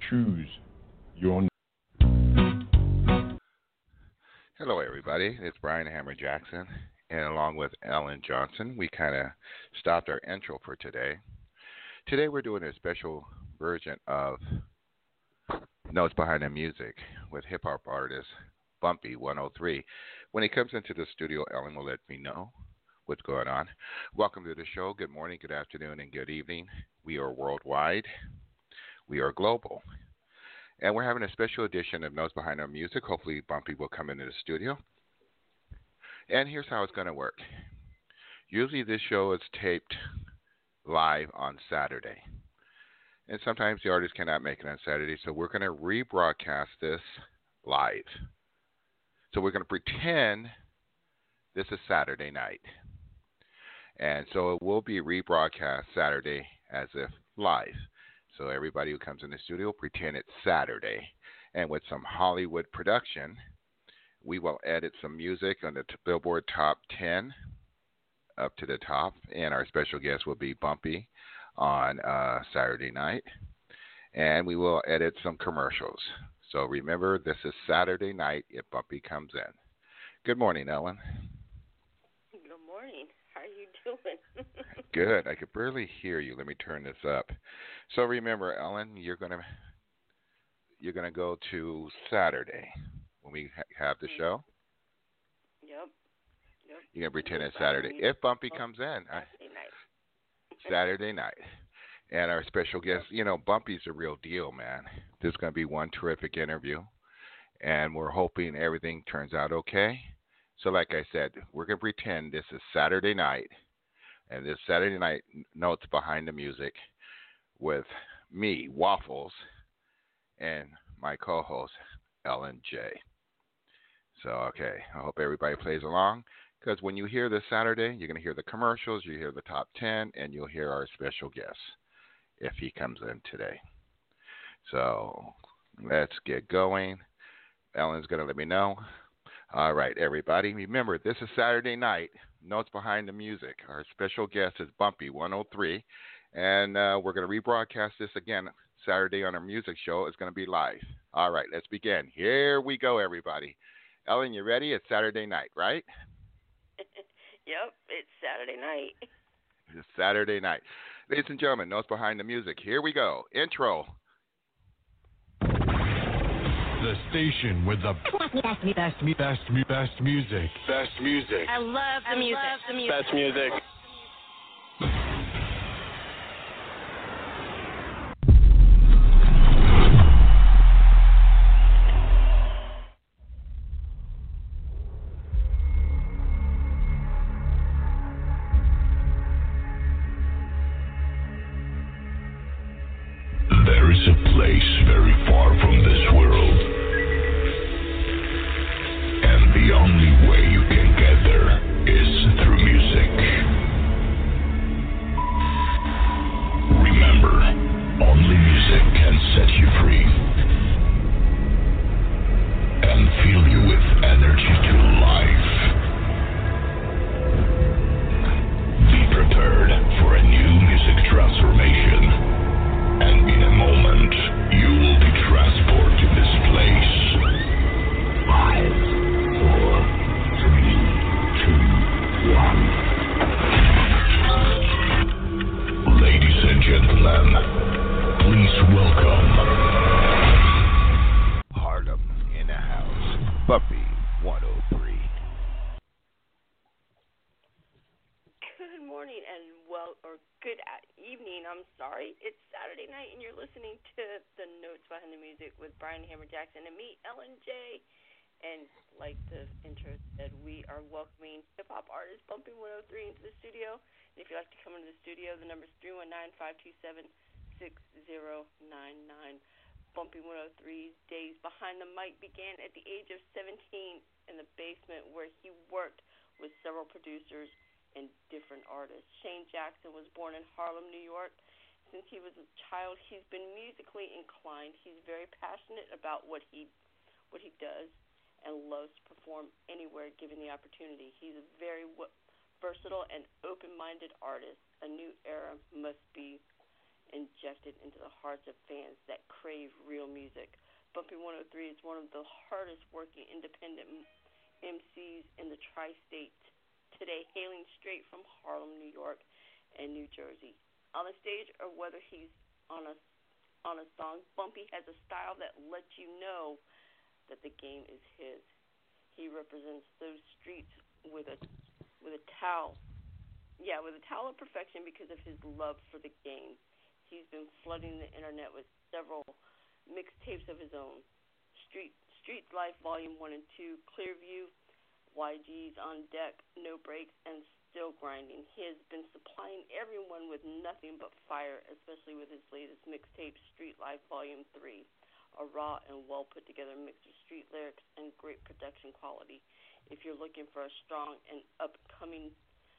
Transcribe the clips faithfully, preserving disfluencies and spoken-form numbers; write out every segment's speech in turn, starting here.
choose your. Hello, everybody. It's Brian Hammer Jackson, and along with Ellen Johnson, we kind of stopped our intro for today. Today, we're doing a special version of Notes Behind the Music with hip hop artist Bumpy one oh three. When he comes into the studio, Ellen will let me know what's going on. Welcome to the show. Good morning, good afternoon, and good evening. We are worldwide. We are global. And we're having a special edition of Notes Behind Our Music. Hopefully, Bumpy will come into the studio. And here's how it's going to work. Usually, this show is taped live on Saturday. And sometimes the artist cannot make it on Saturday, so we're going to rebroadcast this live. So we're going to pretend this is Saturday night. And so it will be rebroadcast Saturday as if live. So everybody who comes in the studio, pretend it's Saturday. And with some Hollywood production, we will edit some music on the Billboard Top ten up to the top. And our special guest will be Bumpy on uh, Saturday night. And we will edit some commercials. So remember, this is Saturday night if Bumpy comes in. Good morning, Ellen. Good morning. How are you doing? Good. I could barely hear you. Let me turn this up. So remember, Ellen, you're gonna you're gonna go to Saturday when we ha- have the show. Yep. Yep. You're gonna pretend it's Saturday. If Bumpy comes in, I, Saturday night. Saturday night, and our special guest, you know, Bumpy's a real deal, man. This is gonna be one terrific interview, and we're hoping everything turns out okay. So, like I said, we're gonna pretend this is Saturday night. And this Saturday night, Notes Behind the Music with me, Waffles, and my co-host, Ellen J. So, okay, I hope everybody plays along. Because when you hear this Saturday, you're going to hear the commercials, you hear the top ten, and you'll hear our special guest if he comes in today. So, let's get going. Ellen's going to let me know. All right, everybody. Remember, this is Saturday night. Notes Behind the Music. Our special guest is Bumpy one oh three, and uh, we're going to rebroadcast this again Saturday on our music show. It's going to be live. All right, let's begin. Here we go, everybody. Ellen, you ready? It's Saturday night, right? Yep, it's Saturday night. It's Saturday night. Ladies and gentlemen, Notes Behind the Music. Here we go. Intro. The station with the best, best, best, best, best music. Best music. I love the I music. love the music. Best music. There is a place very far from this world. And the only way you can get there is through music. Remember, only music can set you free and fill you with energy to life. Be prepared for a new music transformation. And in a moment, you will be transported to this place. Five, four, three, two, one. Ladies and gentlemen, please welcome Harlem in the house. Bumpy one oh three. Good morning and well, or good evening. I'm sorry. It's Saturday night and you're listening to the Notes Behind the Music with Brian Hammer Jackson and me, Ellen J. And like the intro said, we are welcoming hip-hop artist Bumpy one oh three into the studio. And if you'd like to come into the studio, the number is three one nine, five two seven, six zero nine nine. Bumpy one oh three's days behind the mic began at the age of seventeen in the basement where he worked with several producers and different artists. Shane Jackson was born in Harlem, New York. Since he was a child, he's been musically inclined. He's very passionate about what he what he does and loves to perform anywhere given the opportunity. He's a very w- versatile and open-minded artist. A new era must be injected into the hearts of fans that crave real music. Bumpy one oh three is one of the hardest working independent M Cs in the tri-state today, hailing straight from Harlem, New York, and New Jersey. On the stage, or whether he's on a on a song, Bumpy has a style that lets you know that the game is his. He represents those streets with a with a towel, yeah, with a towel of perfection because of his love for the game. He's been flooding the internet with several mixtapes of his own. Street Streets Life Volume One and Two, Clearview, Y G's on Deck, No Breaks, and Still Grinding. He has been supplying everyone with nothing but fire, especially with his latest mixtape, Street Life Volume Three, a raw and well put together mix of street lyrics and great production quality. If you're looking for a strong and upcoming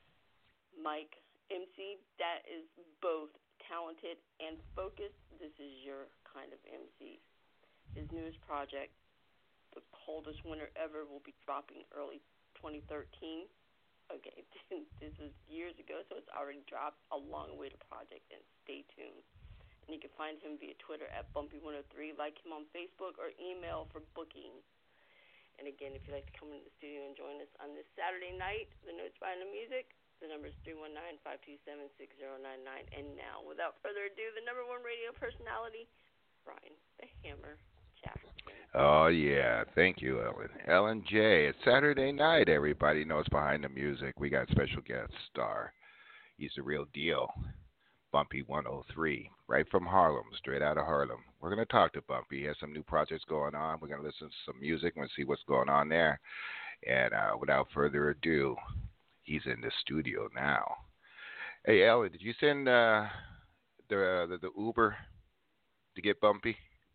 mic M C that is both talented and focused, this is your kind of M C. His newest project, The Coldest Winter Ever, will be dropping early twenty thirteen. Okay, this was years ago, so it's already dropped. A long way to project, and stay tuned. And you can find him via Twitter at Bumpy one oh three, like him on Facebook, or email for booking. And again, if you'd like to come into the studio and join us on this Saturday night, the Notes Behind the Music, the number is three one nine, five two seven, six zero nine nine. And now, without further ado, the number one radio personality, Brian the Hammer Jackson. Oh, yeah. Thank you, Ellen. Ellen J. It's Saturday night. Everybody knows Behind the Music. We got special guest star. He's the real deal. Bumpy one oh three, right from Harlem, straight out of Harlem. We're going to talk to Bumpy. He has some new projects going on. We're going to listen to some music and see what's going on there. And uh, without further ado, he's in the studio now. Hey, Ellen, did you send uh, the, the the Uber to get Bumpy?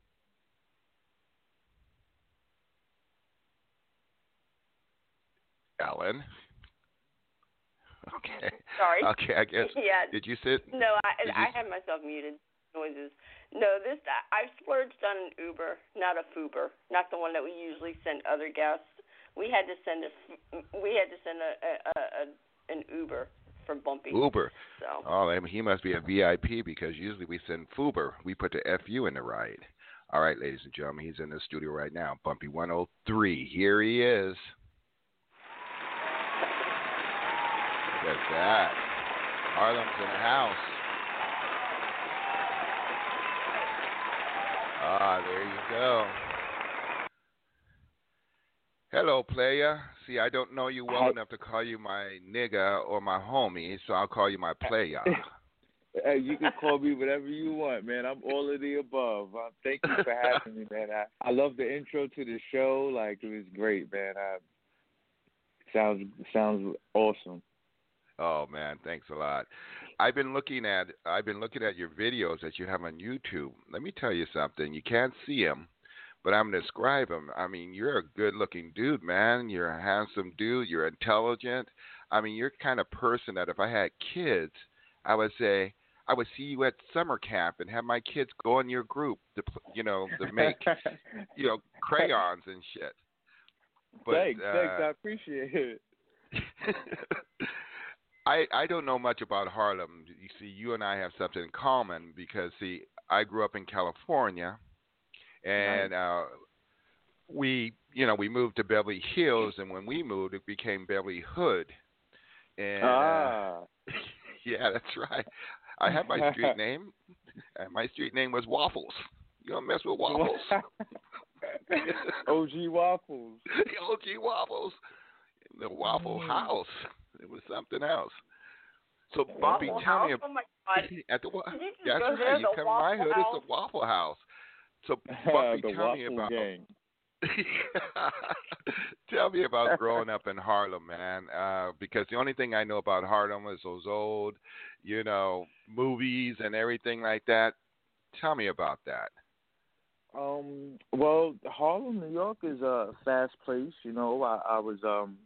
Ellen? Okay. Sorry. Okay, I guess. Yeah. Did you sit? No, I you... I had myself muted. Noises. No, this I splurged on an Uber, not a Fuber, not the one that we usually send other guests. We had to send a we had to send a, a, a an Uber for Bumpy. Uber. So. Oh, he must be a V I P because usually we send Fuber. We put the F U in the ride. All right, ladies and gentlemen, he's in the studio right now. Bumpy one oh three. Here he is. Look at that. Harlem's in the house. Ah, there you go. Hello, playa. See, I don't know you well Hi. enough to call you my nigga or my homie, so I'll call you my playa. Hey, you can call me whatever you want, man. I'm all of the above. Uh, thank you for having me, man. I, I love the intro to the show. Like, it was great, man. I, sounds sounds awesome. Oh man, thanks a lot. I've been looking at I've been looking at your videos that you have on YouTube. Let me tell you something. You can't see them, but I'm gonna describe them. I mean, you're a good-looking dude, man. You're a handsome dude. You're intelligent. I mean, you're the kind of person that if I had kids, I would say I would see you at summer camp and have my kids go in your group to, you know, to make, you know, crayons and shit. But, thanks, uh, thanks. I appreciate it. I, I don't know much about Harlem. You see, you and I have something in common because, see, I grew up in California, and nice. uh, we, you know, we moved to Beverly Hills, and when we moved, it became Beverly Hood. And ah. uh, yeah, that's right. I had my street name, and my street name was Waffles. You don't mess with Waffles. O G Waffles. O G Waffles. The Waffle mm. House. It was something else. So, Bumpy, Waffle tell House? me Oh my God. At the, Did you just that's go right. there, You the come to my hood, House? it's a Waffle House. So, Bumpy, the tell Waffle me about gang. tell me about growing up in Harlem, man. Uh, because the only thing I know about Harlem is those old, you know, movies and everything like that. Tell me about that. Um. Well, Harlem, New York is a fast place. You know, I, I was um.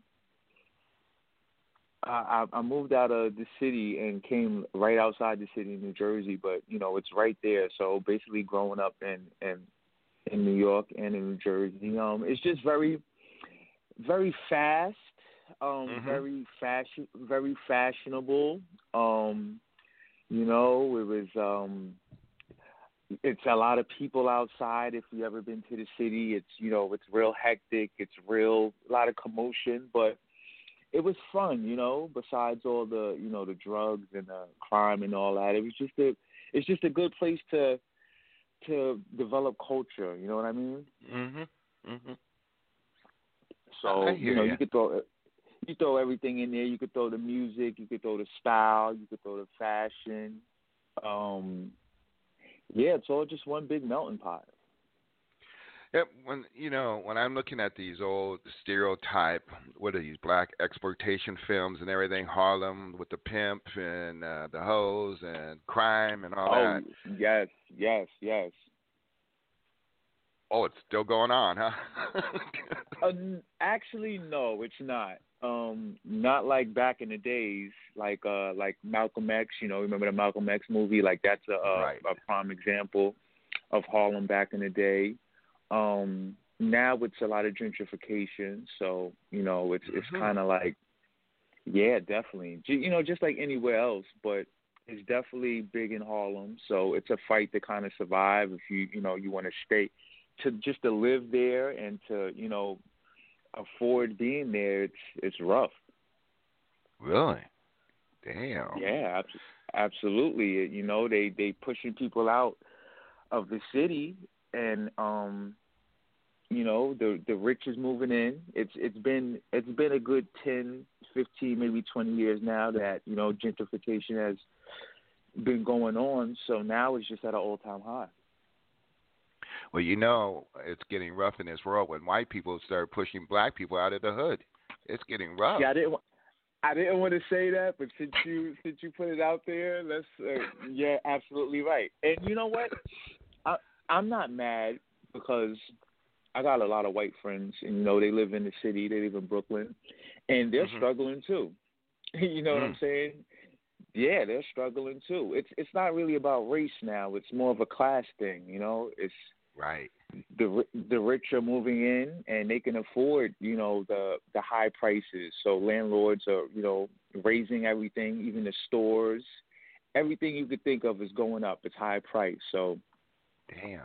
I, I moved out of the city and came right outside the city in New Jersey, but you know it's right there. So basically, growing up in in, in New York and in New Jersey, um, it's just very, very fast, um, mm-hmm. very fashion, very fashionable. Um, You know, it was um it's a lot of people outside. If you ever been to the city, it's you know, it's real hectic, it's real a lot of commotion, but it was fun, you know, besides all the, you know, the drugs and the crime and all that. It was just a it's just a good place to to develop culture, you know what I mean? Mhm. Mhm. So, I hear you know, ya. you could throw you throw everything in there. You could throw the music, you could throw the style, you could throw the fashion. Um yeah, it's all just one big melting pot. Yeah, when you know when I'm looking at these old stereotype, what are these black exploitation films and everything, Harlem with the pimp and uh, the hoes and crime and all Oh, that. yes, yes, yes. Oh, it's still going on, huh? Uh, actually, no, it's not. Um, not like back in the days, like uh, like Malcolm X. You know, remember the Malcolm X movie? Like that's a a, Right. a prime example of Harlem back in the day. Um, now it's a lot of gentrification, so you know it's it's Mhm. kind of like yeah, definitely. Ju- You know, just like anywhere else, but it's definitely big in Harlem. So it's a fight to kind of survive if you you know you want to stay to just to live there and to you know afford being there. It's it's rough. Really? Damn. Yeah, abs- absolutely. You know, they they pushing people out of the city, and um, you know, the the rich is moving in. It's it's been it's been a good ten, fifteen, maybe twenty years now that you know gentrification has been going on. So now it's just at an all time high. Well, you know, it's getting rough in this world when white people start pushing black people out of the hood. It's getting rough. See, I didn't wa- I didn't want to say that, but since you since you put it out there, let's uh, yeah, absolutely right. And you know what? I I'm not mad because I got a lot of white friends, and you know they live in the city, they live in Brooklyn, and they're Mhm. struggling too. You know what I'm Mm. saying? Yeah, they're struggling too. It's it's not really about race now. It's more of a class thing. You know, it's Right. the ri- the rich are moving in and they can afford you know the the high prices. So landlords are you know raising everything, even the stores, everything you could think of is going up. It's high price. So Damn.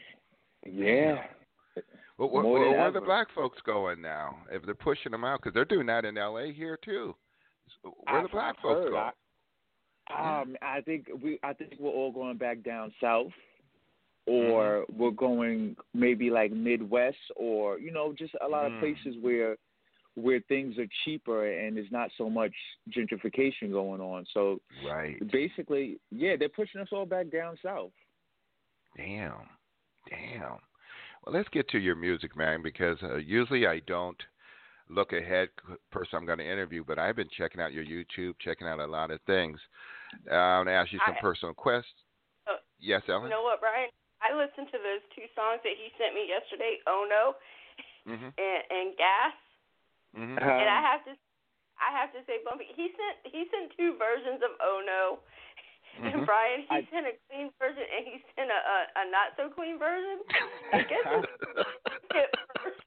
yeah, Well, wh- more than wh- where are the ever. black folks going now? If they're pushing them out, because they're doing that in L A here too. So where I've the black I've folks heard. go? I Yeah. um I think we I think we're all going back down south, Mhm. or we're going maybe like Midwest, or you know just a lot of Mm. places where where things are cheaper and there's not so much gentrification going on. So Right. basically, yeah, they're pushing us all back down south. Damn. Damn. Well, let's get to your music, man, because uh, usually I don't look ahead c- person I'm going to interview, but I've been checking out your YouTube, checking out a lot of things. Uh, I'm going to ask you some I, personal questions. uh, Yes, you Ellen? know what, Brian? I listened to those two songs that he sent me yesterday, "Oh No" Mhm. and, and "Gas," Mhm. and I Uh, have to, I have to say, Bumpy, he sent he sent two versions of "Oh No," and Mhm. Brian, he I sent a clean version and he sent a a, a not so clean version. And guess what he hit first?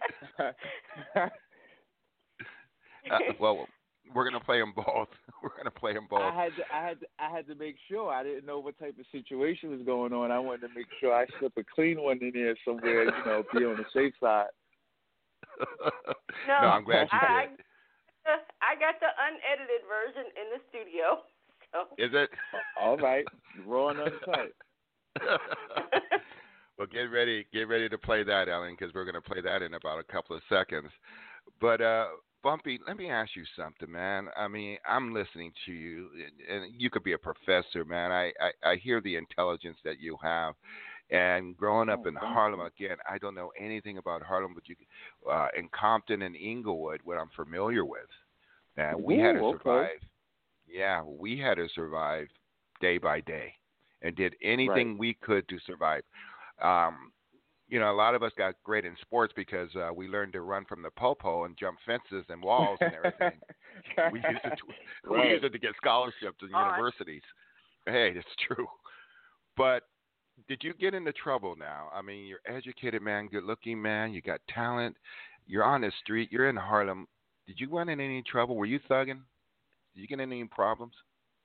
uh, well, we're going to play them both. We're going to play them both. I had to, I had to, I had to make sure. I didn't know what type of situation was going on. I wanted to make sure I slip a clean one in there somewhere. You know, be on the safe side. No, no, I'm glad you I, did. I I got the unedited version in the studio. So. Is it? All right, raw and uncut. Well, get ready, get ready to play that, Ellen, because we're going to play that in about a couple of seconds. But uh, Bumpy, let me ask you something, man. I mean, I'm listening to you, and and you could be a professor, man. I, I, I hear the intelligence that you have. And growing up Oh, in thank Harlem, you. again, I don't know anything about Harlem, but you, uh, in Compton and Inglewood, what I'm familiar with, and we had to Ooh, okay. survive. Yeah, we had to survive day by day, and did Right. anything we could to survive. Um, you know, a lot of us got great in sports because uh, we learned to run from the popo and jump fences and walls and everything. We used it to, we Right. used it to get scholarships in All right. universities. Hey, it's true. But did you get into trouble now? I mean, you're educated man, good looking man, you got talent, you're on the street, you're in Harlem. Did you run into any trouble? Were you thugging? Did you get into any problems?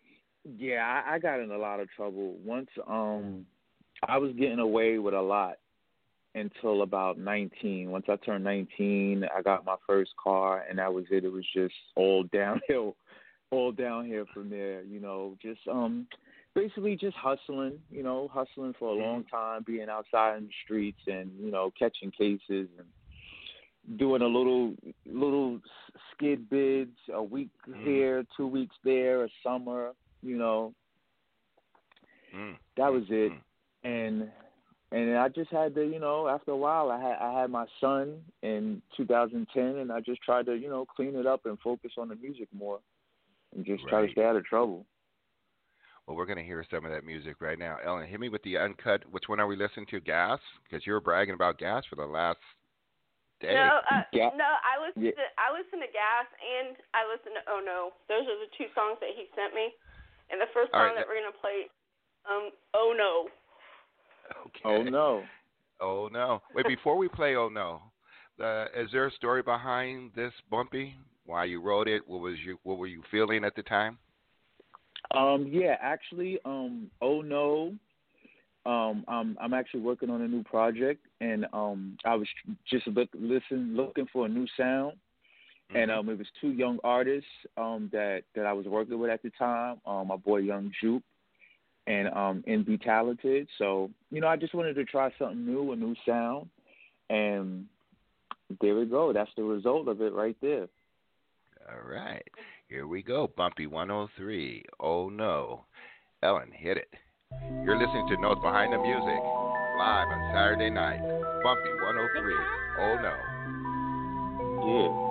Yeah, I, I got in a lot of trouble. Once um I was getting away with a lot until about nineteen. Once I turned nineteen, I got my first car, and that was it. It was just all downhill, all downhill from there. You know, just um, basically just hustling. You know, hustling for a long time, being outside in the streets, and you know, catching cases and doing a little little skid bids, a week here, two weeks there, a summer. You know, mm. that was it, mm. and. And I just had to, you know, after a while, I had I had my son in two thousand ten, and I just tried to, you know, clean it up and focus on the music more, and just right. try to stay out of trouble. Well, we're going to hear some of that music right now. Ellen, hit me with the uncut. Which one are we listening to? Gas? Because you were bragging about Gas for the last day. No, uh, yeah. no, I listen yeah. to I listen to Gas and I listen to Oh No. Those are the two songs that he sent me, and the first All song right. that we're gonna play, um, Oh No. Okay. Oh no! Oh no! Wait, before we play Oh No, uh, is there a story behind this, Bumpy? Why you wrote it? What was you? What were you feeling at the time? Um, yeah, actually, um, Oh No. Um, I'm I'm actually working on a new project, and um, I was just look, listen looking for a new sound, mm-hmm. and um, it was two young artists um that that I was working with at the time. Um, my boy Young Juke. And um, and be talented. So, you know, I just wanted to try something new, a new sound. And there we go. That's the result of it right there. All right. Here we go. Bumpy one oh three. Oh, no. Ellen, hit it. You're listening to Notes Behind the Music, live on Saturday night. Bumpy one oh three. Oh, no. Yeah.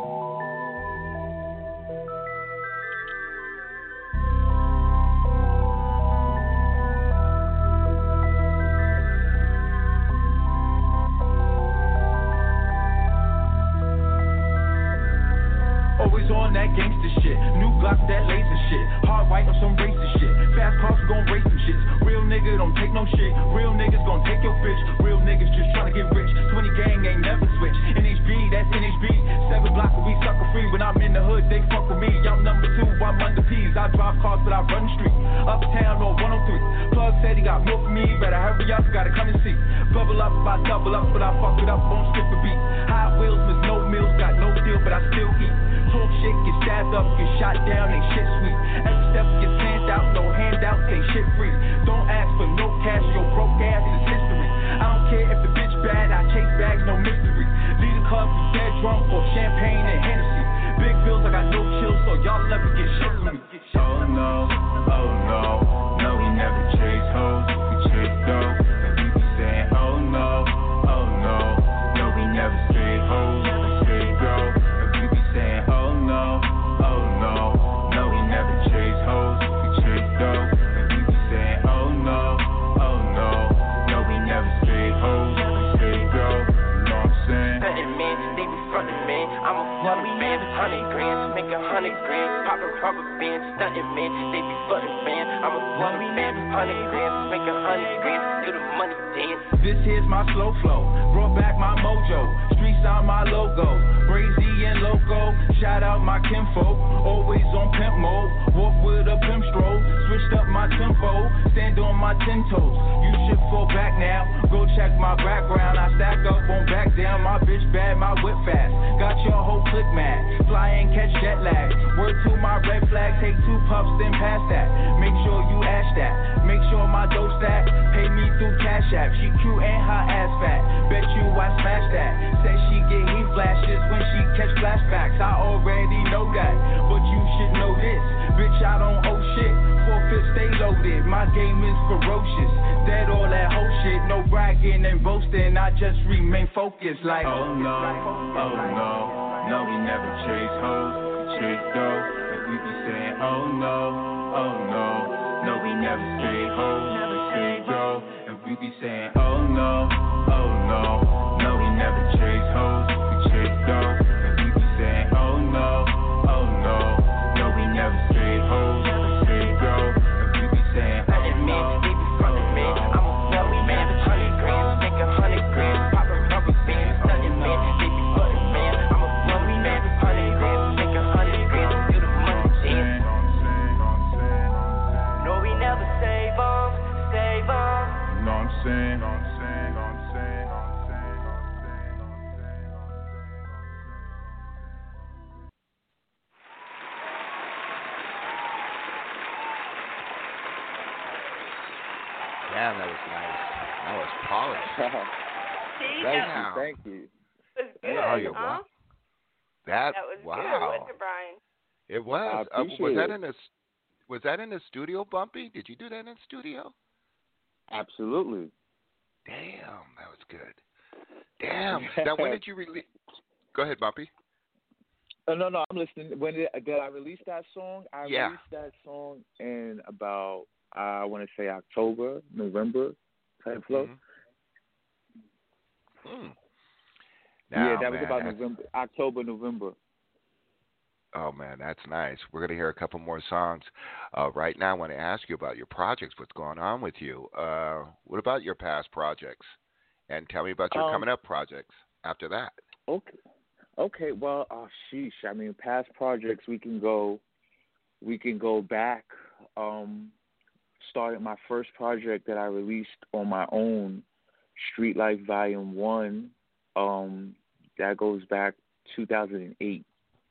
Always on that gangster shit, new Glock, that laser shit, hard white on some racist shit, fast cars gon' race some shits, real nigga don't take no shit, real niggas gon' take your bitch, real niggas just tryna get rich, twenty gang ain't never switch, N H B, that's N H B, seven block we sucker free, when I'm in the hood they fuck with me, I'm number two, I'm under P's, I drive cars but I run the street, uptown on one oh three, Plug said he got more for me, better hurry up, gotta come and see, bubble up, I double up, but I fuck it up, won't skip a beat, Hot Wheels with no meals, got no deal, but I still eat. Talk shit, get stabbed up, get shot down, ain't shit sweet. Every step gets planned out, no handouts, ain't shit free. Don't ask for no cash, your broke ass is history. I don't care if the bitch bad, I chase bags, no mystery. Lead a club, you dead drunk, or champagne and Hennessy. Big bills, I got no chill, so y'all never get shit from me. Oh no, oh no, no we never chase hoes, we chase dough. And we be saying oh no, oh no, no we never stay hoes, we stay dough. And we be saying oh no, oh no, no we never chase hoes, we chase dough. And we be saying oh no, oh no, no we never stay hoes, we stay dough. You know what I'm saying? Stunting man, they be frontin' man. I'm a flutter man, hundred grand, make a hundred grand, pop a rubber band. Stunting man, they be frontin' man. I'm a flutter man, hundred grand, make a hundred grand, do the money dance. This here's my slow flow, brought back my mojo, streets on my logo, Brazy and Loco, shout out my kinfolk, always on pimp mode, walk with a pimp stroll, switched up my tempo, stand on my ten toes, you should fall back now, go check my background, I stack up, won't back down, my bitch bad, my whip fast, got your whole click mad, fly and catch jet lag, word to my red flag, take two puffs then pass that, make sure you ash that, make sure my dough stack, pay me through Cash App, she cute and her ass fat, bet you I smash that, say she get heat flashes when she catch flashbacks, I already know that, but you should know this, bitch I don't owe shit, forfeit stay loaded, my game is ferocious, dead all that whole shit, no bragging and boasting, I just remain focused like oh no, oh no, no we never chase hoes, we chase dough, and we be saying oh no, oh no, no we never stay hoes, we stay dough, and we be saying oh no, oh no, no we never chase hoes, we chase dough, and we be saying oh no, oh no, no we never stay hoes, we stay dough, and we be saying oh no, they be frontin' man. I'm a flutter man, hundred grand, make a hundred grand, pop a rubber band. Stunning man, they be frontin' man. I'm a flutter man, hundred grand, make a hundred grand, do the money dance. No Man, that was nice. That was polished. See, thank that you, thank you. was good, Oh, you huh? wow. That, That was wow. good, wasn't it, Brian? It was. I Uh, was appreciate that it. in the Was that in the studio, Bumpy? Did you do that in the studio? Absolutely. Damn, that was good. Damn. Now, when did you release? Go ahead, Bumpy. Oh, no, no, I'm listening. When did, did I release that song? I Yeah. released that song in about, I want to say October, November type flow. Mm-hmm. Mm. Yeah, Now, that was man, about that's- November, October, November. Oh, man, that's nice. We're going to hear a couple more songs. Uh, right now, I want to ask you about your projects, what's going on with you. Uh, what about your past projects? And tell me about your Um, coming up projects after that. Okay. Okay, well, oh, sheesh. I mean, past projects, we can go, we can go back. Um, started my first project that I released on my own, Street Life Volume One. Um, that goes back two thousand eight.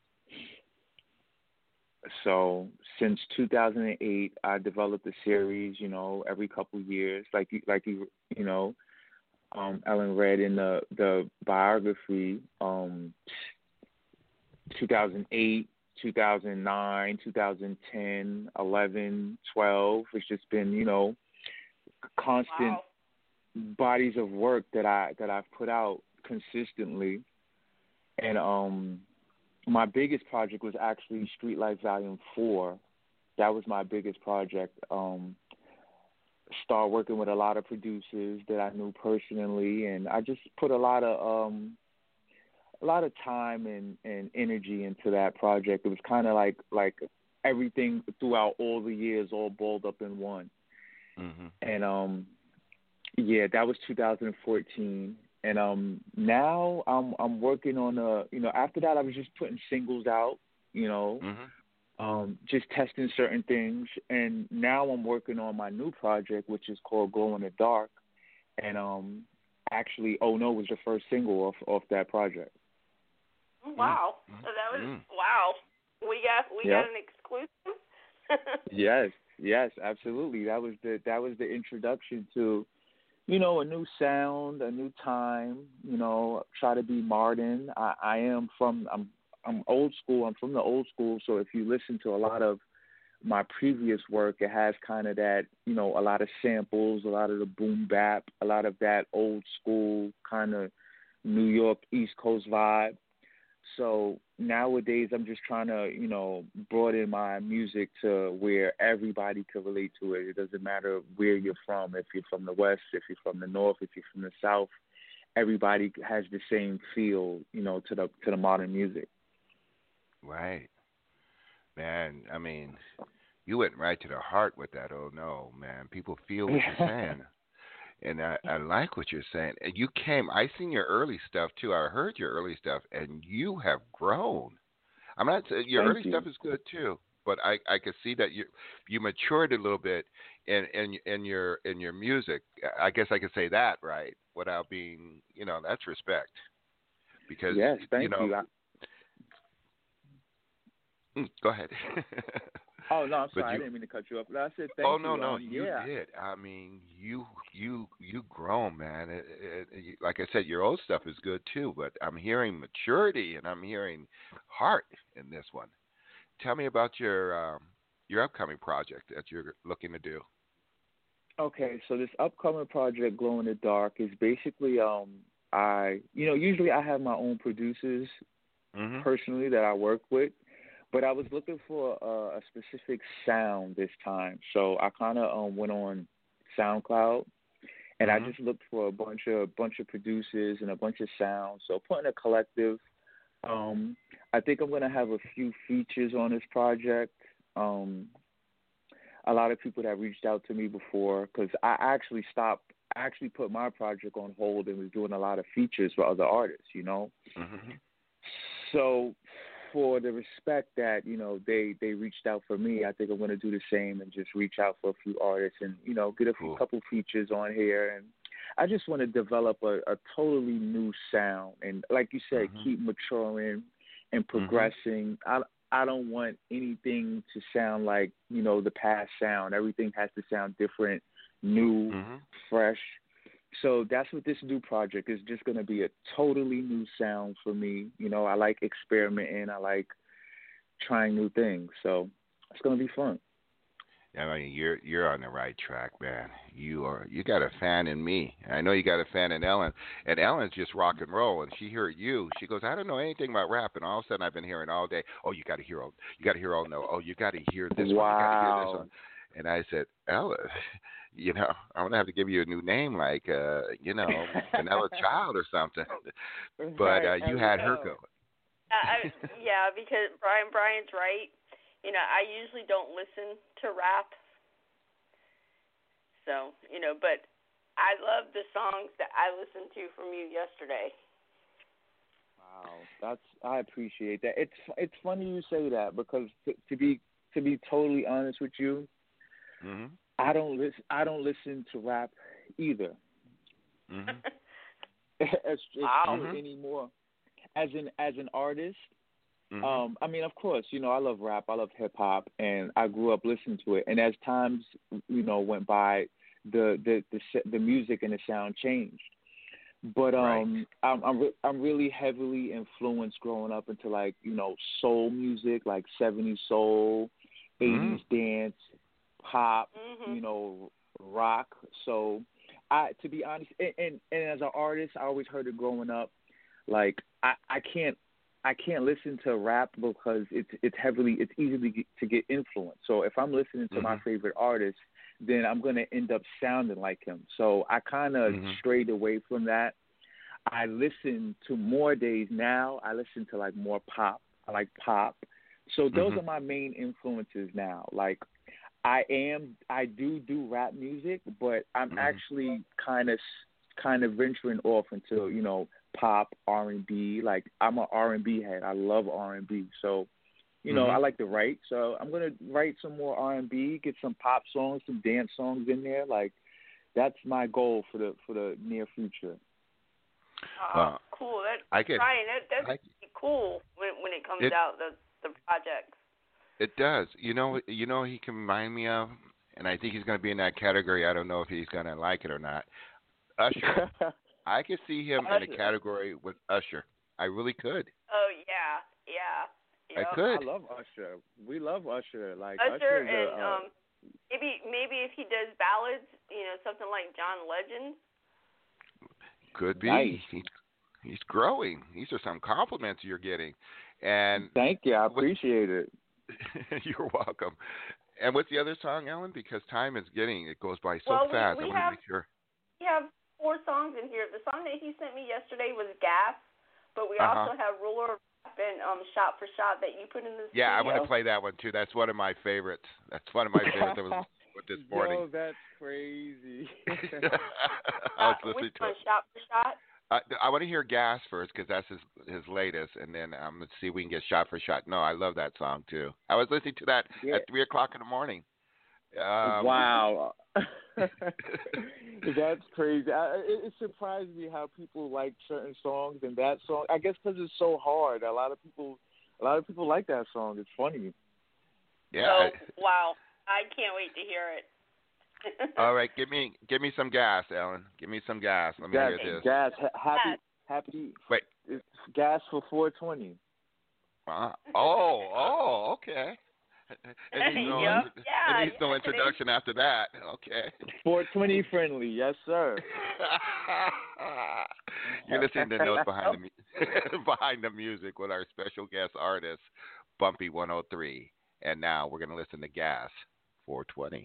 So since two thousand eight, I developed a series. You know, every couple years, like you, like you, you know, um, Ellen read in the the biography. Um, two thousand eight, two thousand nine, two thousand ten, eleven, twelve. It's just been, you know, constant Wow. bodies of work that I that I've put out consistently. And um my biggest project was actually Street Life Volume Four. That was my biggest project. Um start working with a lot of producers that I knew personally, and I just put a lot of um a lot of time and, and energy into that project. It was kind of like like everything throughout all the years all balled up in one. Mm-hmm. And um yeah, that was two thousand fourteen. And um now I'm I'm working on a, you know, after that I was just putting singles out, you know, Mm-hmm. um just testing certain things, and now I'm working on my new project, which is called Glow in the Dark. And um actually Oh No was the first single off off that project. Wow. Mm. So that was Mm. wow. We got we Yep. got an exclusive. Yes, yes, absolutely. That was the that was the introduction to, you know, a new sound, a new time. You know, try to be modern. I, I am from I'm I'm old school. I'm from the old school. So if you listen to a lot of my previous work, it has kind of that, you know, a lot of samples, a lot of the boom bap, a lot of that old school kind of New York East Coast vibe. So nowadays, I'm just trying to, you know, broaden my music to where everybody can relate to it. It doesn't matter where you're from. If you're from the West, if you're from the North, if you're from the South, everybody has the same feel, you know, to the to the modern music. Right. Man, I mean, you went right to the heart with that. Oh, no, man. People feel what you're saying. And I, I like what you're saying. And you came, I seen your early stuff too. I heard your early stuff, and you have grown. I'm not saying your Thank early you. stuff is good too, but I, I could see that you you matured a little bit in, in in your in your music. I guess I could say that, right, without being, you know, that's respect. Because Yes, thank you know, you. I, Mm, go ahead. oh no, I'm But sorry, I you- didn't mean to cut you off. But I said thank oh you. no, no, Um, you yeah. did. I mean, you you you grown, man. It, it, it, like I said, your old stuff is good too, but I'm hearing maturity and I'm hearing heart in this one. Tell me about your um, your upcoming project that you're looking to do. Okay, so this upcoming project, Glow in the Dark, is basically um I you know usually I have my own producers Mm-hmm. personally that I work with, but I was looking for a, a specific sound this time. So I kind of um, went on SoundCloud, and Mhm. I just looked for a bunch of bunch of producers and a bunch of sounds. So putting a collective. Um, I think I'm gonna have a few features on this project. Um, a lot of people that reached out to me before, because I actually stopped. I actually put my project on hold and was doing a lot of features for other artists. You know. Mm-hmm. So for the respect that, you know, they, they reached out for me, I think I'm going to do the same and just reach out for a few artists and, you know, get a few Cool. couple features on here. And I just want to develop a, a totally new sound. And like you said, Mhm. keep maturing and progressing. I, I don't want anything to sound like, you know, the past sound. Everything has to sound different new, mm-hmm. fresh. So that's what this new project is. Just going to be a totally new sound for me. You know, I like experimenting. I like trying new things. So it's going to be fun. I mean, you're you're on the right track, man. You are. You got a fan in me. I know you got a fan in Ellen, and Ellen's just rock and roll. And she heard you. She goes, I don't know anything about rap, and all of a sudden I've been hearing all day. Oh, you got to hear all. You got to hear all. No. Oh, you got to hear this wow. one. You got to hear this one. And I said, Ellen, you know, I'm gonna have to give you a new name, like, uh, you know, Vanilla Child or something. But uh, you had her go. Uh, I, yeah, because Brian Brian's right. You know, I usually don't listen to rap. So, you know, but I love the songs that I listened to from you yesterday. Wow, that's I appreciate that. It's it's funny you say that because to, to be to be totally honest with you, mm-hmm. I don't listen. I don't listen to rap either. Mm-hmm. it's it's wow. true anymore. As an as an artist. Mm-hmm. Um, I mean, of course, you know, I love rap, I love hip hop, and I grew up listening to it. And as times, you know, went by, the the the, the music and the sound changed. But um, right. I'm I'm, re- I'm really heavily influenced growing up into like you know soul music, like seventies soul, mm-hmm. eighties dance, pop, mm-hmm. you know, rock. So, I to be honest, and, and, and as an artist, I always heard it growing up. Like I, I can't. I can't listen to rap because it's it's heavily it's easy to get influenced. So if I'm listening to mm-hmm. my favorite artist, then I'm going to end up sounding like him. So I kind of mm-hmm. strayed away from that. I listen to more days now. I listen to like more pop. I like pop. So those mm-hmm. are my main influences now. Like I am I do do rap music, but I'm mm-hmm. actually kind of kind of venturing off into, you know, pop, R and B. Like I'm an R and B head. I love R and B. So, you know, mm-hmm. I like to write. So I'm gonna write some more R and B, get some pop songs, some dance songs in there. Like that's my goal for the for the near future. Oh, uh, cool. That, I get, Brian, that, that's I, cool when when it comes it, out the the projects. It does. You know, you know, he can remind me of, and I think he's going to be in that category. I don't know if he's going to like it or not. Usher. I could see him Usher. in a category with Usher. I really could. Oh yeah, yeah. Yep. I could. I love Usher. We love Usher. Like Usher, Usher and a, uh, um, maybe maybe if he does ballads, you know, something like John Legend. Could be. Nice. He's, he's growing. These are some compliments you're getting. And thank you. I appreciate it. You're welcome. And what's the other song, Ellen? Because time is getting it goes by so well, fast. We, we I want have, to make sure. We have four songs in here. The song that he sent me yesterday was Gas, but we uh-huh. also have Ruler of Rap and um, Shot for Shot that you put in the Yeah, studio. I want to play that one too. That's one of my favorites. That's one of my favorites that was with this morning. Yo, that's crazy. I was uh, listening which to one, it. Shot for Shot? Uh, I want to hear Gas first because that's his his latest, and then um, let's see if we can get Shot for Shot. No, I love that song too. I was listening to that yeah. at three o'clock in the morning. Um, wow, that's crazy. I, it, it surprised me how people like certain songs, and that song. I guess because it's so hard. A lot of people, a lot of people like that song. It's funny. Yeah. So, wow, I can't wait to hear it. All right, give me give me some gas, Ellen. Give me some gas. Let me gas, hear this. Gas, ha- happy, happy. Wait, it's gas for four twenty. Uh, oh, oh, okay. It needs no, yep. it yeah, needs no yeah, introduction after that. Okay. four twenty friendly, yes, sir. You're listening to Notes Behind the mu- Behind the Music with our special guest artist, Bumpy one oh three. And now we're going to listen to Gas four twenty.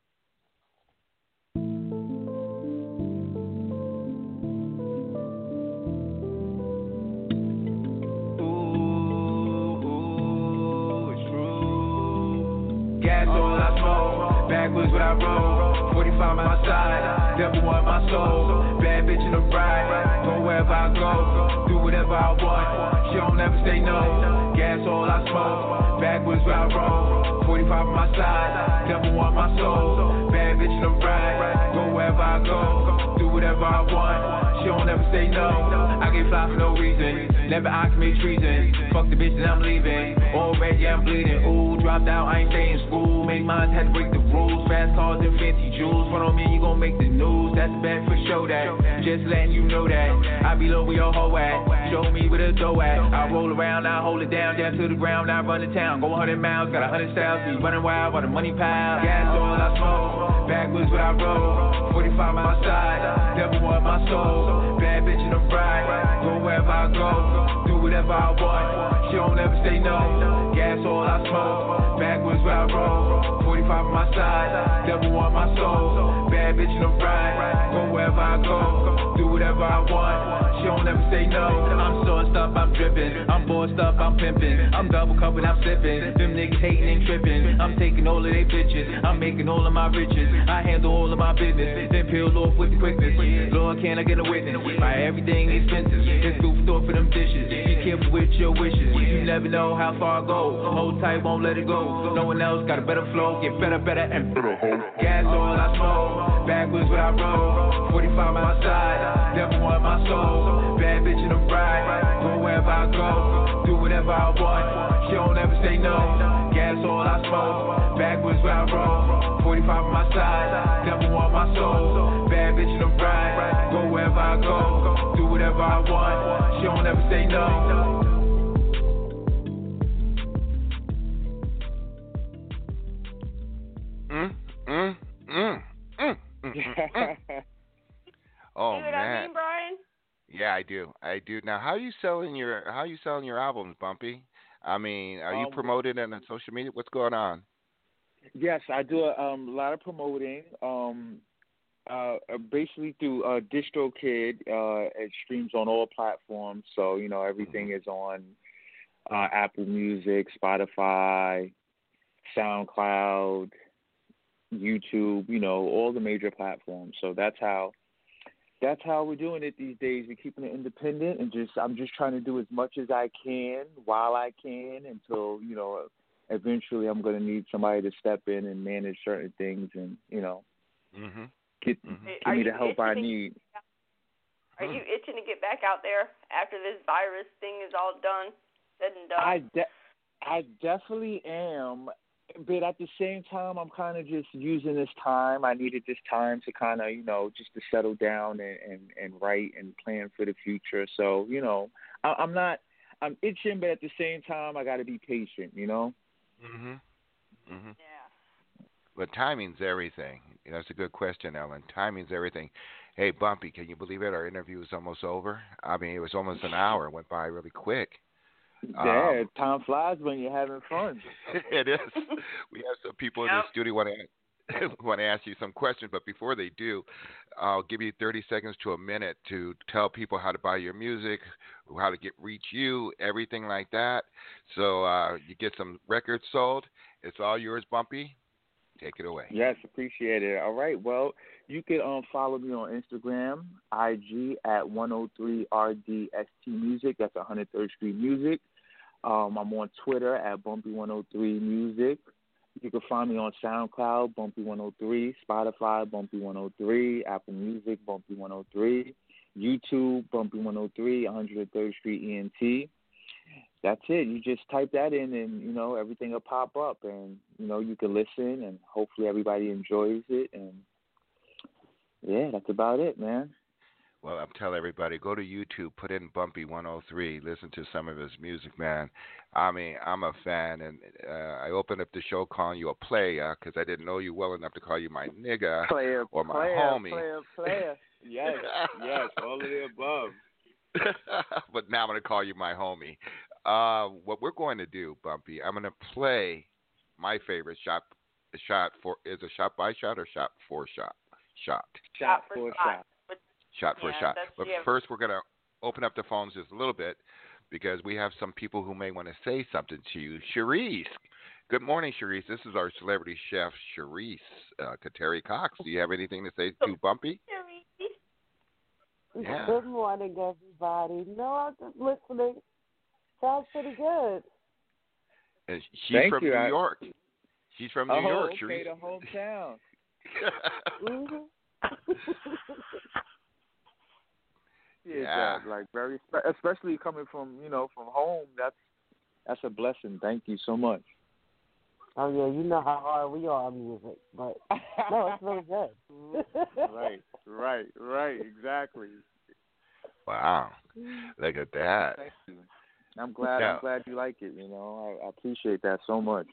Backwards what I roll, forty-five my side, devil on my soul, bad bitch in the ride, go wherever I go, do whatever I want, she don't ever say no, gas all I smoke, backwards what I roll, forty-five my side, devil on my soul, bad bitch in the ride, go wherever I go, do whatever I want, she don't ever say no, I get fly for no reason. Never I commit treason. Fuck the bitch that I'm leaving. Already I'm bleeding. Ooh, dropped out, I ain't stay in school. Make mine, had to break the rules. Fast cars and fancy jewels. Front on me, you gon' make the news. That's a bet for show that. Just letting you know that. I be low where your hoe at. Show me where the dough at. I roll around, I hold it down, down to the ground. I run the town. Go one hundred miles, got one hundred styles. Be running wild while the money pile. Gas all I smoke. Backwards what I roll. forty-five on my side. Devil want my soul. Bad bitch in the ride. Go wherever I go. Do whatever I want. She don't ever say no. Gas all I smoke. Backwards where I roll. forty-five on my side. Devil want my soul. Bad bitch in the ride. Go wherever I go. Do whatever I want. She don't ever say no. I'm sourced up, I'm drippin'. I'm bossed up, I'm pimpin'. I'm double cuppin', I'm sippin'. Them niggas hatin' and trippin'. I'm taking all of they bitches. I'm making all of my riches. I handle all of my business. Then peel off with the quickness. Lord, can I get a witness? Buy everything expensive. It's food for thought for them dishes. Be careful with your wishes. You never know how far I go. Hold tight, won't let it go. No one else got a better flow. Get better, better, and better. Gas all I smoke. Backwards what I roll. forty-five on my side. Devil want my soul. Bad bitch in the ride. Go wherever I go. Do whatever I want. She don't ever say no. Gas all I smoke. Backwards where I roll. forty-five on my side. Devil want my soul. Bad bitch in the ride. Go wherever I go. Do whatever I want. She don't ever say no. Mm, mm, mm, mm, mm, mm. Oh, See what man. I mean, Brian? Yeah, I do. I do. Now, how are you selling your how are you selling your albums, Bumpy? I mean, are you Um, promoting it on social media? What's going on? Yes, I do a um, lot of promoting. Um, uh, uh, basically through uh, DistroKid, uh, it streams on all platforms. So you know everything is on uh, Apple Music, Spotify, SoundCloud, YouTube. You know all the major platforms. So that's how that's how we're doing it these days. We're keeping it independent, and just I'm just trying to do as much as I can while I can until you know. Eventually, I'm going to need somebody to step in and manage certain things, and you know, Mm-hmm. get Mhm. give Are me you the help I itching- need. Are you itching to get back out there after this virus thing is all done, said and done? I de- I definitely am, but at the same time, I'm kind of just using this time. I needed this time to kind of, you know, just to settle down and, and, and write and plan for the future. So, you know, I, I'm not, I'm itching, but at the same time, I got to be patient, you know? Mhm. Mhm. Yeah. But timing's everything. You know, that's a good question, Ellen. Timing's everything. Hey, Bumpy, can you believe it? Our interview is almost over. I mean, it was almost an hour. It went by really quick. Yeah, Um, time flies when you're having fun. It is. We have some people in the Yep. studio want to want to ask you some questions, but before they do, I'll give you thirty seconds to a minute to tell people how to buy your music, how to get reach you, everything like that. So uh, you get some records sold. It's all yours, Bumpy. Take it away. Yes, appreciate it. All right. Well, you can um, follow me on Instagram, I G at one oh three R D S T Music. That's one hundred third Street Music. Um, I'm on Twitter at Bumpy one oh three Music. You can find me on SoundCloud, Bumpy one oh three, Spotify, Bumpy one oh three, Apple Music, Bumpy one oh three, YouTube, Bumpy one oh three, one hundred third Street E N T. That's it. You just type that in and, you know, everything will pop up and, you know, you can listen and hopefully everybody enjoys it. And, yeah, that's about it, man. Well, I'm telling everybody, go to YouTube, put in Bumpy one oh three, listen to some of his music, man. I mean, I'm a fan, and uh, I opened up the show calling you a player because I didn't know you well enough to call you my nigga Player, or my player, homie. player, player. Yes, yes, all of the above. But now I'm going to call you my homie. Uh, what we're going to do, Bumpy, I'm going to play my favorite shot. Shot for is a shot by shot or shot for shot? Shot. Shot for for shot. shot. But, Shot for yeah, shot. that's- But yeah. first, we're going to open up the phones just a little bit because we have some people who may want to say something to you. Cherise. Good morning, Cherise. This is our celebrity chef, Cherise uh, Kateri Cox. Do you have anything to say to Bumpy? Yeah. Good morning, everybody. No, I'm just listening. Sounds pretty good. And she's Thank from you. New I- York. She's from New oh, York, okay, Cherise. the hometown. Mm-hmm. appreciate Yeah. that. Like very, spe- especially coming from you know from home. That's that's a blessing. Thank you so much. Oh yeah, you know how hard we are on music, but no, it's really good. Right, right, right. Exactly. Wow. Look at that. Thank you. I'm glad. Yeah. I'm glad you like it. You know, I, I appreciate that so much.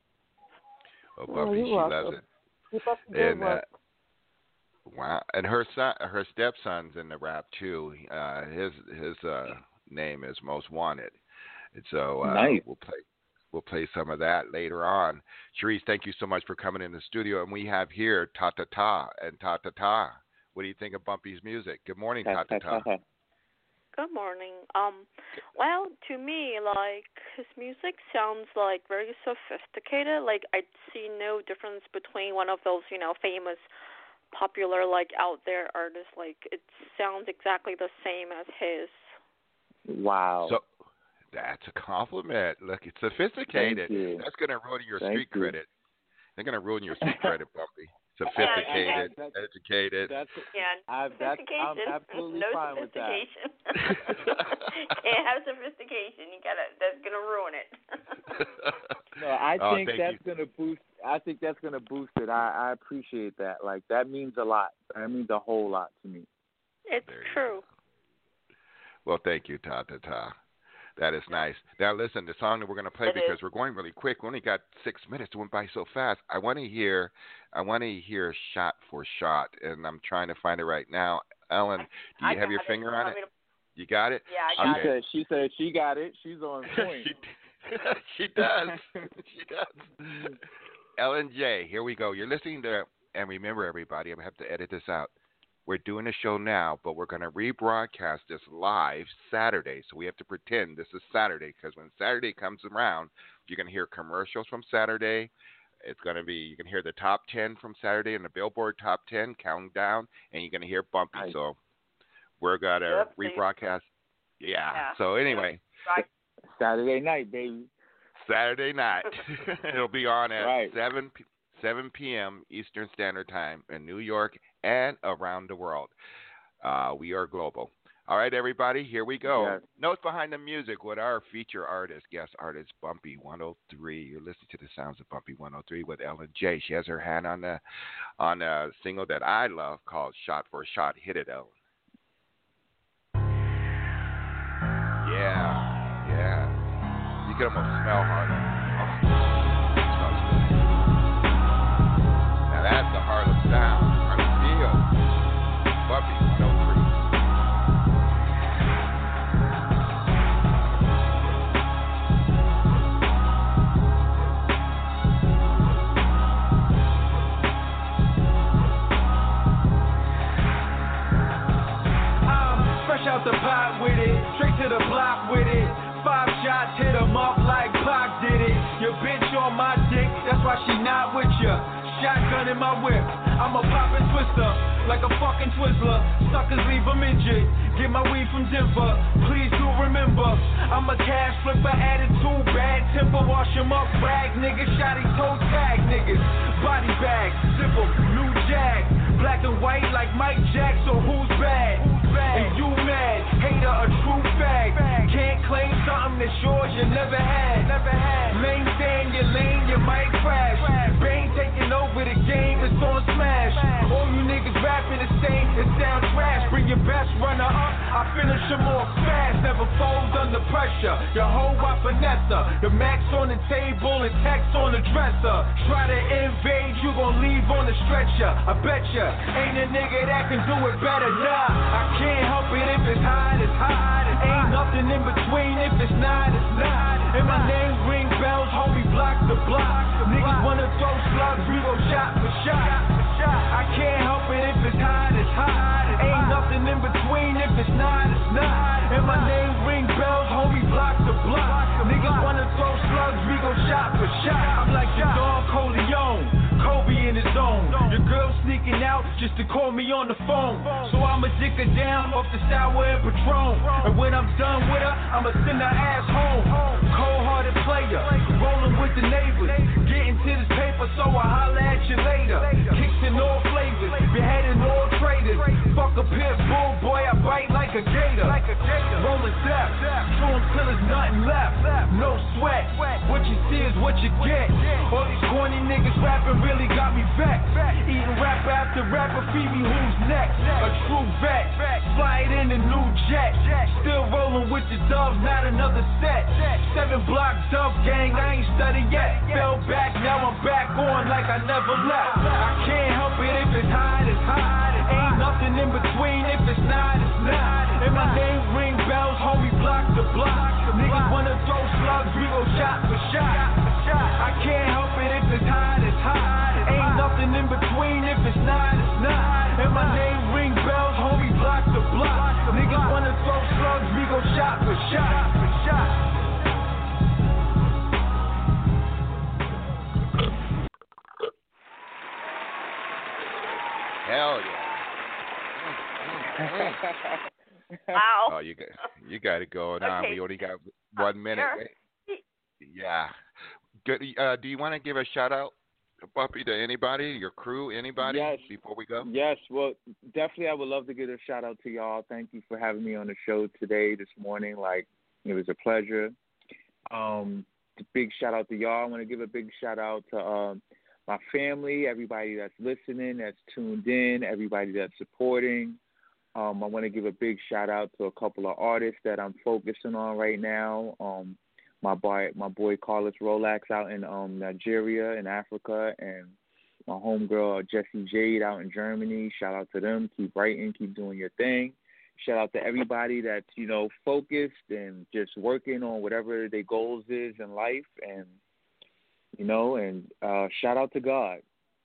Well, Oh, Bumpy, you're she welcome. loves it. Keep up the good And uh, work. wow, and her son, her stepson's in the rap too. Uh, his his uh, name is Most Wanted, and so uh, Nice. we'll play we'll play some of that later on. Sharice, thank you so much for coming in the studio, and we have here Ta Ta Ta and Ta Ta Ta. What do you think of Bumpy's music? Good morning, Ta Ta Ta. Good morning. Um, well, to me, like, his music sounds like very sophisticated. Like, I see no difference between one of those, you know, famous, popular, like, out there artists. Like, it sounds exactly the same as his. Wow. So that's a compliment. Look, it's sophisticated. Thank you. That's going to ruin your Thank street you. credit. They're going to ruin your street credit, Bumpy. Sophisticated, Yeah, that's- educated. That's Yeah, I've, that's, I'm sophistication. absolutely no fine with that. sophistication. Can't have sophistication. You gotta. That's gonna ruin it. No, I Oh, think thank that's you. gonna boost. I think that's gonna boost it. I, I appreciate that. Like that means a lot. That means a whole lot to me. It's There you true. Well, thank you, Ta Ta Ta. That is nice. Now, listen, the song that we're going to play, It because is. we're going really quick. We only got six minutes. It went by so fast. I want to hear, I want to hear "Shot for Shot," and I'm trying to find it right now. Ellen, do you I have got your it. finger You on want it? me to- You got it? Yeah, I She got Okay. it. said. She said she got it. She's on point. she, she does. she does. Ellen J, here we go. You're listening to, and remember, everybody, I'm going to have to edit this out. We're doing a show now, but we're going to rebroadcast this live Saturday. So we have to pretend this is Saturday, because when Saturday comes around, you're going to hear commercials from Saturday. It's going to be, you can hear the top ten from Saturday and the Billboard top ten counting down, and you're going to hear Bumpy. Nice. So we're going to Yep, so you- rebroadcast. Yeah. Yeah. So anyway, Right. Saturday night, baby. Saturday night. It'll be on at Right. seven p- seven p.m. Eastern Standard Time in New York and around the world. Uh, we are global. All right, everybody, here we go. Yes. Notes behind the music with our feature artist, guest artist, Bumpy one oh three. You're listening to the sounds of Bumpy one oh three with Ellen J. She has her hand on the on a single that I love called "Shot for Shot." Hit it, Ellen. Yeah, yeah. You can almost smell Harlem. Oh, it smells good. Now that's the Harlem sound, Harlem feel. Bumpy one oh three. I'm fresh out the pot with it, straight to the block with it. Five shots hit 'em up like Pac did it. Your bitch on my dick, that's why she not with ya. Shotgun in my whip, I'm a poppin' twister, like a fucking Twizzler. Suckers leave 'em injured, get my weed from Denver. Please do remember, I'm a cash flipper, attitude, bad temper. Wash 'em up, rag niggas, shotty toe tag niggas. Body bag, zipper, new jag. Black and white like Mike Jack, so who's bad? And you mad, hater a true fag. Can't claim something that's yours you never had. Lane stay in your lane, you might crash. Bane taking over the game, it's on smash. All you niggas rapping the same, it sound trash. Bring your best runner up, I finish them off fast. Never fold under pressure, your whole I finesse. The max on the table and text on the dresser. Try to invade, you gon' leave on the stretcher. I betcha, ain't a nigga that can do it better. Nah, I can't help it if it's hot, it's hot. Ain't nothing in between, if it's not, it's not. And my name ring bells, homie, block the block. Niggas wanna throw slugs, we go shot for shot. I can't help it if it's hot, it's hot. Ain't nothing in between, if it's not, it's not. And my name ring bells, homie, block the block. Niggas wanna throw slugs, we go shot for shot. I'm like the Don Corleone, Kobe in his zone. Your girl sneaking out just to call me on the phone. So I'ma dick her down off the sour and Patron. And when I'm done with her, I'ma send her ass home. Cold-hearted player, rolling with the neighbors. Getting to this paper, so I holla at you later. Kicks in all flavors, beheading all traitors. Fuck a pit bull, boy, I bite like a gator. rolling death, show 'em till there's nothing left. No sweat, what you see is what you get. All these corny niggas rapping really got me vexed. Eating rap after rapper, feed me who's next. A true vet, fly it in a new jet. Still rolling with the doves, not another set. Seven block dub gang, I ain't studied yet. Fell back, now I'm back on like I never left. I can't help it if it's hot, it's hot. Ain't nothing in between, if it's not, it's not. And my name ring bells, homie, block to block. Niggas wanna throw slugs, we go shot for shot. I can't help it if it's hot, it's hot. Ain't nothing in between, if it's not, it's not. And my name ring bells, homie, block to block. Niggas wanna throw slugs, we go shot for shot. Hell yeah. Wow. Oh, you got you got it going on. Okay. We only got one minute. Sure. Yeah. Good. Uh, do you want to give a shout out, Bumpy, to anybody, your crew, anybody, Yes. before we go? Yes, well, definitely I would love to give a shout out to y'all. Thank you for having me on the show today, this morning. Like, it was a pleasure. Um, big shout out to y'all. I want to give a big shout out to um, my family, everybody that's listening, that's tuned in, everybody that's supporting. Um, I want to give a big shout out to a couple of artists that I'm focusing on right now. Um, my boy, my boy Carlos Rolax out in um, Nigeria, in Africa, and my homegirl Jessie Jade out in Germany. Shout out to them. Keep writing, keep doing your thing. Shout out to everybody that's, you know, focused and just working on whatever their goals is in life, and you know, and uh, shout out to God.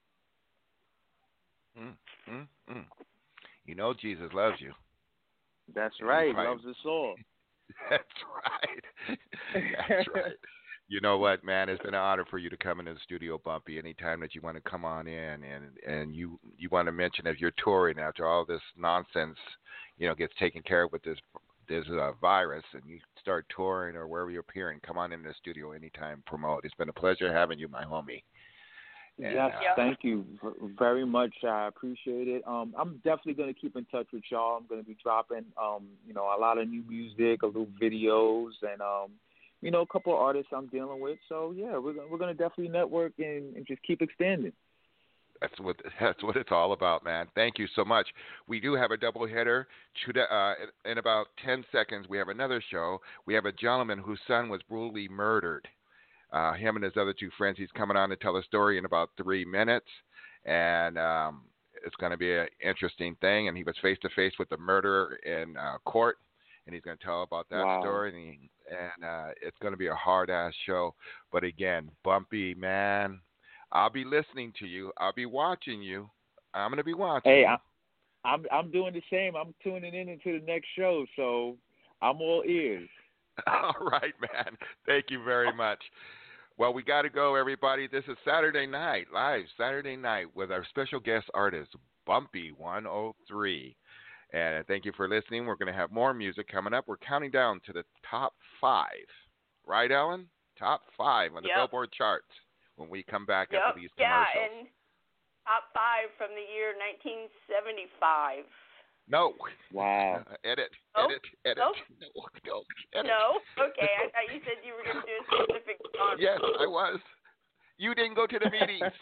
Mm, mm, mm. You know Jesus loves you. That's right. right. Loves us all. That's right. That's right. You know what, man? It's been an honor for you to come into the studio, Bumpy. Anytime that you want to come on in and and you you want to mention if you're touring after all this nonsense, you know, gets taken care of with this this uh, virus, and you start touring or wherever you're appearing, come on into the studio anytime. Promote. It's been a pleasure having you, my homie. And, yes, uh, thank you very much. I appreciate it. Um, I'm definitely going to keep in touch with y'all. I'm going to be dropping, um, you know, a lot of new music, a little videos, and um, you know, a couple of artists I'm dealing with. So yeah, we're gonna, we're going to definitely network and, and just keep extending. That's what that's what it's all about, man. Thank you so much. We do have a double header. Uh, in about ten seconds, we have another show. We have a gentleman whose son was brutally murdered. Uh, him and his other two friends. He's coming on to tell a story in about three minutes, and um, it's going to be an interesting thing. And he was face to face with the murderer in uh, court, and he's going to tell about that wow. story. And, he, and uh, it's going to be a hard ass show. But again, Bumpy, man, I'll be listening to you. I'll be watching you. I'm going to be watching. Hey, you. I, I'm I'm doing the same. I'm tuning in into the next show, so I'm all ears. All right, man. Thank you very much. Well, we got to go, everybody. This is Saturday night, live Saturday night with our special guest artist, Bumpy one oh three. And thank you for listening. We're going to have more music coming up. We're counting down to the top five. Right, Ellen? Top five on the yep. Billboard charts when we come back yep. after these yeah, commercials. Yeah, and top five from the year nineteen seventy-five. No. Wow. Uh, edit, nope. edit, edit. Nope. No, no, edit. No? Okay, I thought you said you were going to do a specific song. Yes, I was. You didn't go to the meetings.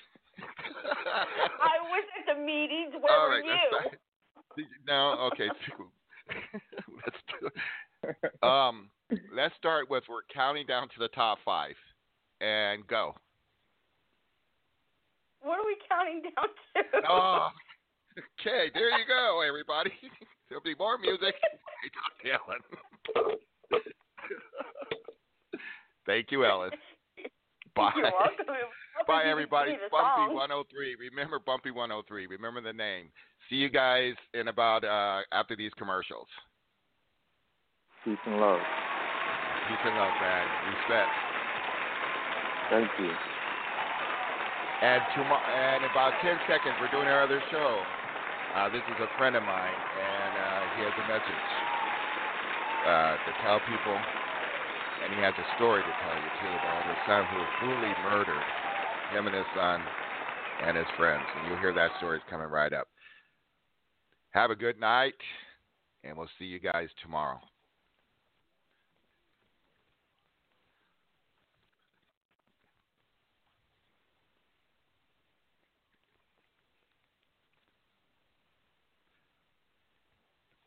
I was at the meetings. Where All were right, you? No, okay. let's do, um, let's start with we're counting down to the top five, and go. What are we counting down to? Oh, okay. There you go, everybody. There'll be more music. Hey, Ellen. Thank you, Ellen. Bye. You're welcome. Bye, everybody. Bumpy song. one oh three. Remember Bumpy one oh three. Remember the name. See you guys in about uh, after these commercials. Peace and love. Peace and love, man. Respect. Thank you. And tomorrow, and in about ten seconds, we're doing our other show. Uh, this is a friend of mine, and uh, he has a message uh, to tell people, and he has a story to tell you too about his son who was brutally murdered. Him and his son and his friends, and you'll hear that story coming right up. Have a good night, and we'll see you guys tomorrow.